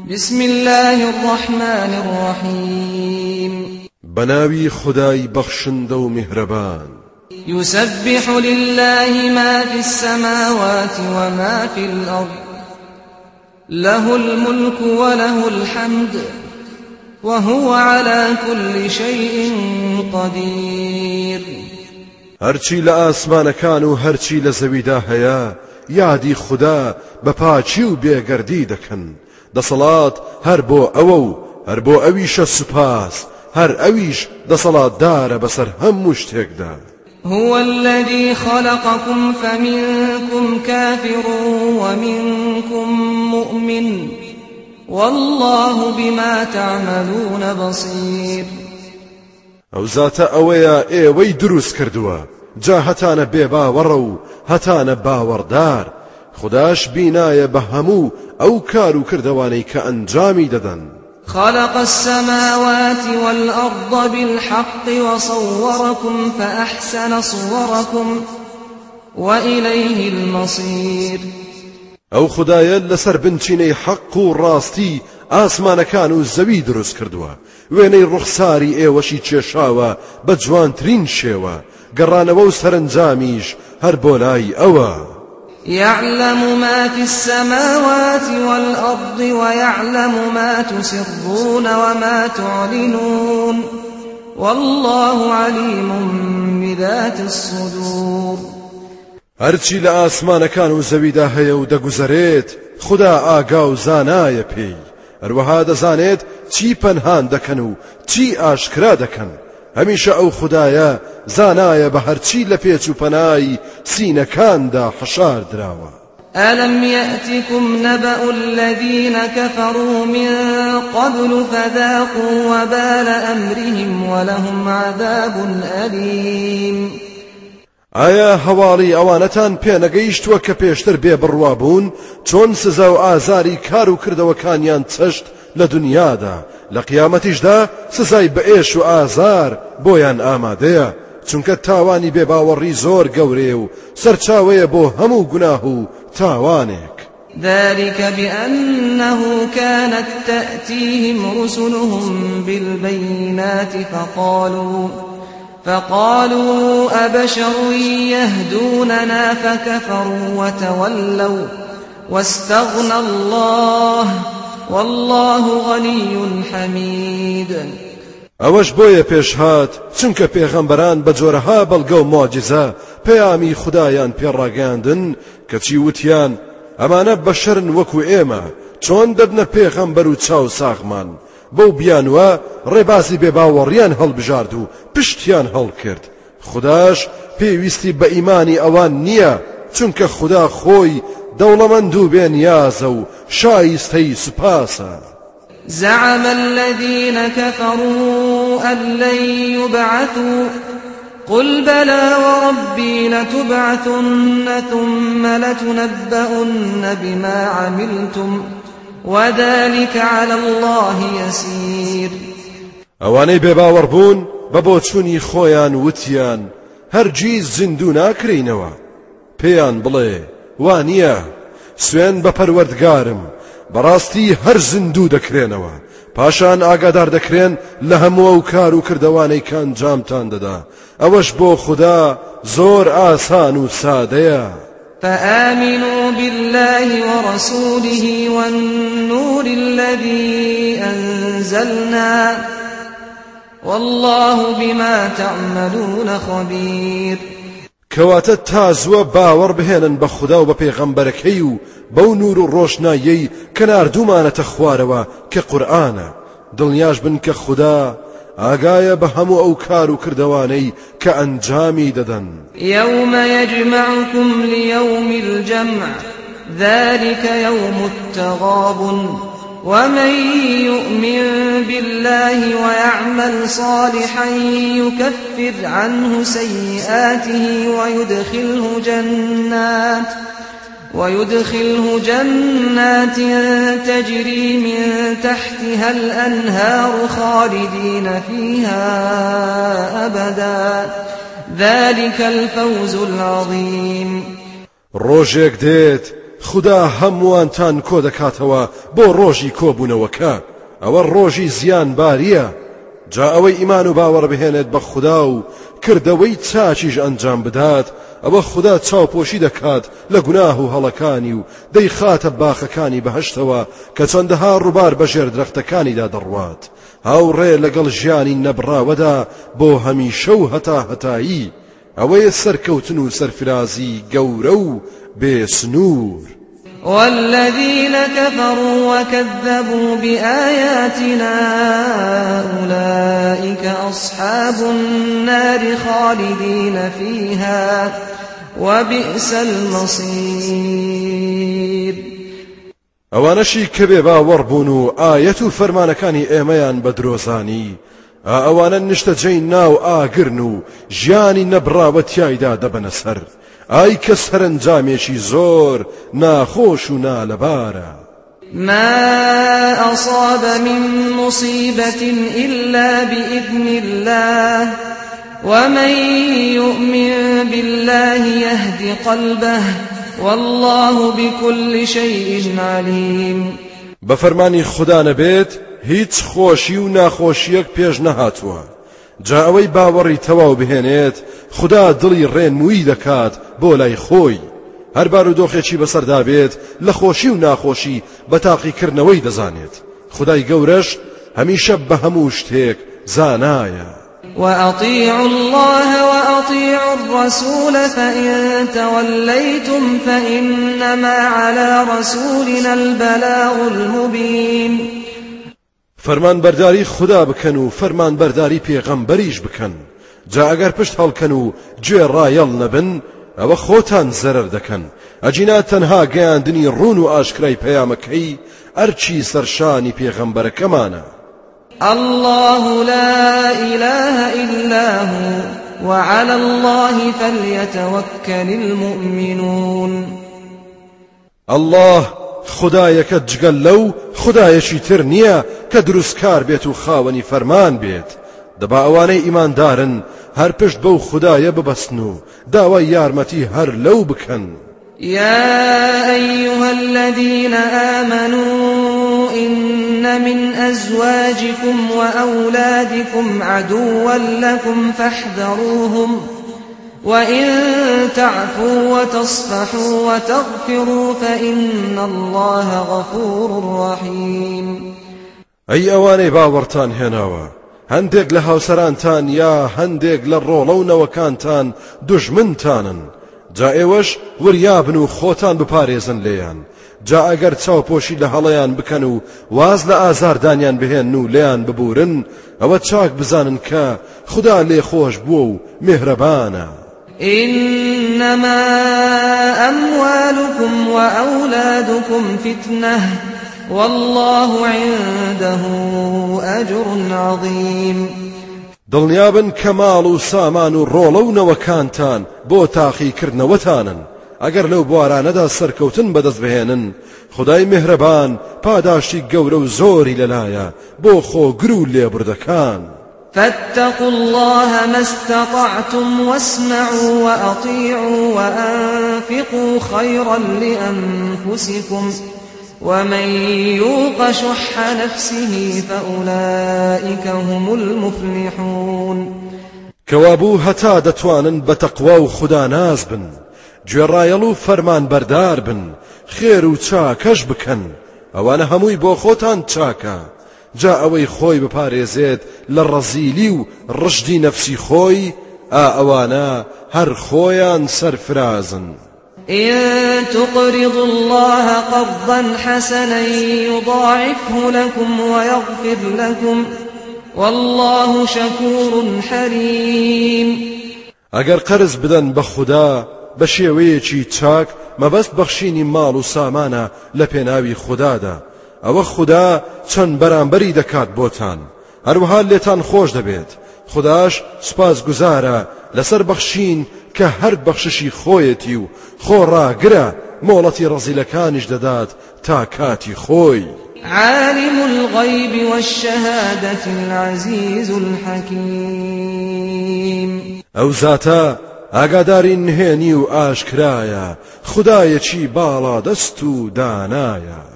بسم الله الرحمن الرحيم بناوي خداي بخشند و مهربان يسبح لله ما في السماوات وما في الأرض له الملك وله الحمد وهو على كل شيء قدير هرچی لآسمانەکان و هەرچی لە زەویدا هەیە یادی خدا بەپاچی و بێگەردی دەکەن دەسەڵات هەر بۆ ئەوە و هەر بۆ ئەویشە سوپاس هەر ئەویش دەسەڵاتدارە بەسەر هەموو شتێکدا هو الذي خلقكم فمنكم كافر ومنكم مؤمن والله بما تعملون بصير ئەو زاتە ئەوەیە ئێوەی دروست کردووە جا هەتانە بێباوەڕە و هەتانە باوەڕدار خداش بینایە بە هەموو ئەو کار و کردەوانەی کە ئەنجامی دەدەن خلق السماوات والأرض بالحق وصوركم فأحسن صوركم وإليه المصير ئەو خدایە لەسەر بنچینەی حەق و ڕاستی ئاسمانەکان و زەوی دروست کردووە وێنەی ڕوخساری ئێوەشی کێشاوە بە جوانترین شێوە گەڕانەوە و سەرنجامیش هەر بۆ لای ئەوە يعلم ما في السماوات والأرض ويعلم ما تسرون وما تعلنون والله عليم بذات الصدور هەرچی لە ئاسمانەکان و زەویدا هەیە و دەگوزەرێت خدا ئاگا و زانایە پێی هەروەها دەزانێت چی پەنهان دەکەن و چی ئاشکرا دەکەن هەمیشە ئەو خدایە زانایە بە هەرچی لە پێچ و پەنای سینەکاندا حەشار دراوە ألم يأتكم نبأ الذين كفروا من قبل فذاقوا وبال أمرهم ولهم عذاب أليم ئایا هەواڵی ئەوانەتان پێ نەگەیشتووە کە پێشتر بێبڕوا بوون چۆن سزا و ئازاری کار و کردەوەکانیان چەشت لە دنیادا لە قیامەتیشدا سزای بەئێش و ئازار بۆیان ئامادەیە چونکە تاوانی بێباوەڕی زۆر گەورەیە و سەرچاوەیە بۆ هەموو گوناه و تاوانێک ذلك بأنه كانت تأتيهم رسلهم بالبينات فقالوا أبشر يهدوننا فكفروا وتولوا واستغنى الله والله غني حميد ئەوەش بۆیە پێشهات چونکە پێغەمبەران بە جۆرەها بەڵگە و مۆجزە پەیامی خدایان پێڕاگەاندن کەچی وتیان ئەمانە بەشەرن وەکو ئێمە چۆن دەبنە پێغەمبەر و چاو ساغمان بەو بیانوە ڕێبازی بێباوەڕیان هەڵبژارد و پشتیان هەڵکرد خداش پێویستی بە ئیمانی ئەوان نییە چونکە خدا خۆی دەوڵەمەند و بێنیازە و شایستەی سوپاسە زعم الذين كفروا أن لن يبعثوا قل بلى وربي لتبعثن ثم لتنبؤن بما عملتم وذلك على الله يسير ئەوانەی بێباوەڕ بوون بە بۆچوونی خۆیان وتیان هەرگیز زیندوو ناکرێنەوە پێیان بڵێ وانییە سوێن بە پەروەردگارم بەڕاستی هەر زیندوو دەکرێنەوە پاشان ئاگادار دەکرێن لە هەموو ئەو کار و کردەوانەی کە ئەنجامتان دەدا ئەوەش بۆ خدا زۆر ئاسان و سادەیە فآمنوا بالله ورسوله والنور الذي أنزلنا والله بما تعملون خبير کەواتە تازووە باوەڕ بهێنن بە خدا و بە پێغەمبەرەکەی و بەو نور و ڕۆشناییەی کە ناردوومانەتە خوارەوە کە قورئانە دڵنیاش بن کە خدا ئاگایە بە هەموو ئەو کار و کردەوانەی کە ئەنجامی دەدەن يوم يجمعكم ليوم الجمع ذلك يوم التغابن ومن يؤمن بالله ويعمل صالحا يكفر عنه سيئاته ويدخله جنات تجري من تحتها الأنهار خالدين فيها أبدا ذلك الفوز العظيم ڕۆژێک دێت خدا هەمووانتان کۆ دەکاتەوە بۆ ڕۆژی کۆبوونەوەکە ئەوە ڕۆژی زیان باریە جا ئەوەی ئیمان و باوەڕ بهێنێت بە خدا و کردەوەی چاچیش ئەنجام بدات ئەوە خدا چاوپۆشی دەکات لە گوناه و هەڵەکانی و دەیخاتە باخەکانی بەهەشتەوە کە چەندەها ڕووبار بەژێر درەختەکانیدا دەڕوات هاوڕێ لەگەڵ ژیانی نەبراوەدا بۆ هەمیشە و هەتا هەتایی ئەوەیە سەرکەوتن و سەرفرازی گەورە و بێسنوور والذين كفروا وكذبوا بآياتنا أولئك أصحاب النار خالدين فيها وبئس المصير ئەوانەشی کە بێ باوەڕبوون و ئایەت و فەرمانەکانی ئێمەیان بە درۆزانی ئەوانە نیشتەجێی ناو ئاگرن و ژیانی نەبراوە تیایدا دەبەنە سەر ئای کە سەرنجامێکی زۆر ناخۆش و نالەبارە ما أصاب من مصيبة إلا بإذن الله ومن يؤمن بالله يهد قلبه والله بكل شيء عليم بفرمانی خدا نبێت هیچ خۆشی و ناخۆشیەک پێش نەهاتووە جا ئەوەی باوەڕی تەواو بهێنێت خدا دڵی ڕێنمووی دەکات بۆ لای خۆی هەر بارودۆخێکی بەسەردا بێت لە خۆشی و ناخۆشی بە تاقیکردنەوەی دەزانێت خدای گەورەش هەمیشە بە هەموو شتێک زانایە وأطيعوا الله وأطيعوا الرسول فإن توليتم فإنما على رسولنا البلاغ المبين فرمان برداری خدا بکەن و فرمان برداری پێغەمبەریش بکەن جا ئەگەر پشت هەڵکەن و گوێ ڕایەڵ نەبن ئەوە خۆتان زەرەر دەکەن ئەجینا تەنها گەیاندنی ڕوون و ئاشکرای پەیامەکەی ئەرچی سەرشانی پێغەمبەرەکەمانە الله لا إله إلا هو وعلى الله فليتوكل المؤمنون الله خدایەکە جگەل لەو خدایەکی تر نییە کە دروستکار بێت و خاوەنی فەرمان بێت دەبا ئەوانەی ئیماندارن هەر پشت بەو خدایە ببەستن و داوای یارمەتی هەر لەو بکەن يا أيها الذين آمنوا إن من أزواجكم وأولادكم عدوا لكم فاحذروهم وإن تعفوا وتصفحوا وتغفروا فإن الله غفور رحيم أي أواني باورتان هناوا هەندێک لە هاوسەرانتان یا هەندێک لە ڕۆڵەونەوەکانتان دوژمنتانن جا ئێوەش وریابن و خۆتان بپارێزن لێیان جا ئەگەر چاوپۆشی لە هەڵەیان بکەن و واز لە ئازاردانیان بهێن و لێیان ببورن ئەوە چاک بزانن کە خدا لێ خۆش بووە و میهرەبانە إنما أموالكم وأولادكم فتنة والله عنده أجر عظيم دڵنیابن کە ماڵ و سامان و ڕۆڵە و نەوەکانتان بۆ تاقیکردنەوەتانن ئەگەر لەو بوارانەدا سەرکەوتن بەدەست بهێنن خدای میهرەبان پاداشتی گەورە و زۆری لەلایە بۆ خۆگر و لێبوردەکان فاتقوا الله ما استطعتم واسمعوا وأطيعوا وأنفقوا خيرا لأنفسكم ومن يوق شح نفسه فأولئك هم المفلحون كوابو هتا دتوانن بتقوى و خدا ناز بن گوێڕایەڵ و فەرمان بەردار بن خێر و چاکەش بکەن ئەوانە هەمووی بۆ خۆتان چاکە جا ئەوەی خۆی بپارێزێت لە ڕەزیلی و ڕژدی نەفسی خۆی ئەوانە هەر خۆیان سەرفرازن إن تقرضوا الله قرضا حسنا يضاعفه لكم ويغفر لكم والله شكور حليم ئەگەر قەرز بدەن بە خوددا بە شێوەیەکی چاک مەبەست بەخشینی ماڵ و سامانە لە پێناوی خوددادا ئەوە خوددا چەند بەرامبەری دەکات بۆتان هەروەها لێتان خۆش دەبێت خودداش سوپاسگوزارە لەسەر بەخشین کە هەر بەخششی خۆیەتی و خۆڕاگرە مۆڵەتی ڕەزیلەکانیش دەدات تا کاتی خۆی عالم الغيب والشهادة العزيز الحكيم ئەو زاتە ئاگاداری نهێنی و ئاشکرایە خودایەکی باڵا دەست و دانایە